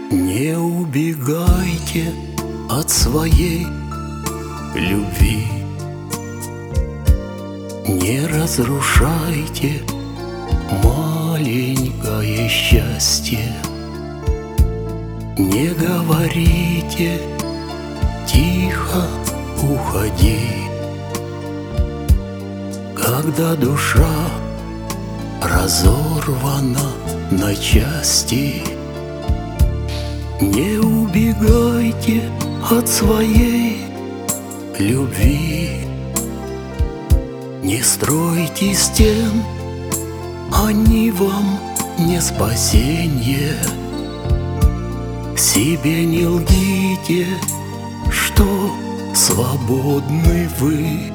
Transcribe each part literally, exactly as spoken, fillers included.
Не убегайте от своей любви, не разрушайте маленькое счастье, не говорите тихо уходи, когда душа разорвана на части. Не убегайте от своей любви, не стройте стен, они вам не спасенье. Себе не лгите, что свободны вы.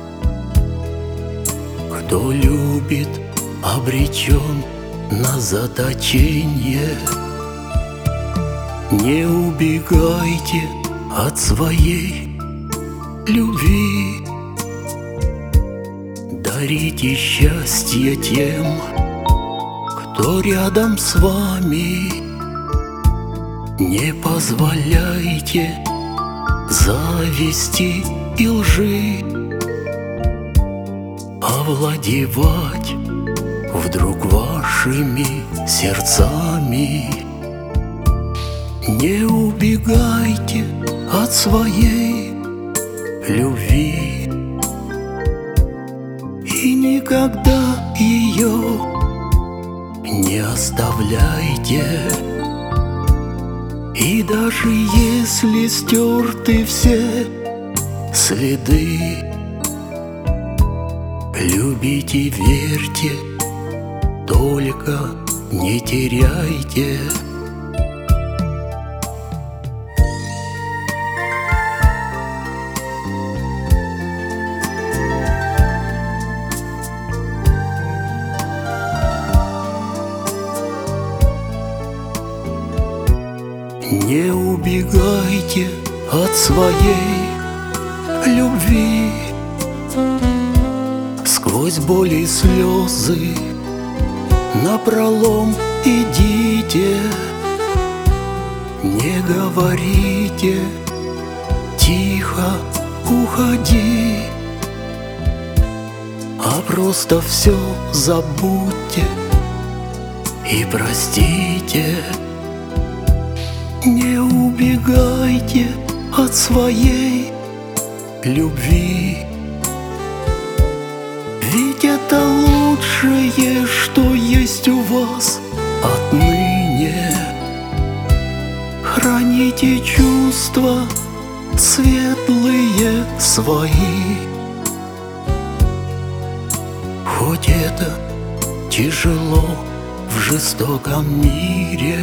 Кто любит, обречен на заточение. Не убегайте от своей любви, дарите счастье тем, кто рядом с вами. Не позволяйте зависти и лжи овладевать вдруг вашими сердцами. Не убегайте от своей любви и никогда ее не оставляйте. И даже если стерты все следы, любите, верьте, только не теряйте. Не убегайте от своей любви, сквозь боли и слезы напролом идите. Не говорите тихо уходи, а просто все забудьте и простите. Не убегайте от своей любви, ведь это лучшее, что есть у вас отныне. Храните чувства светлые свои, хоть это тяжело в жестоком мире.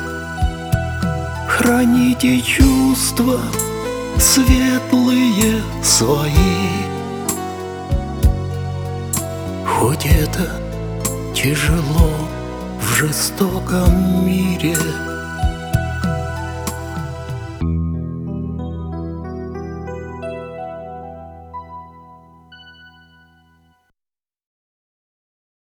Храните чувства светлые свои, хоть это тяжело в жестоком мире.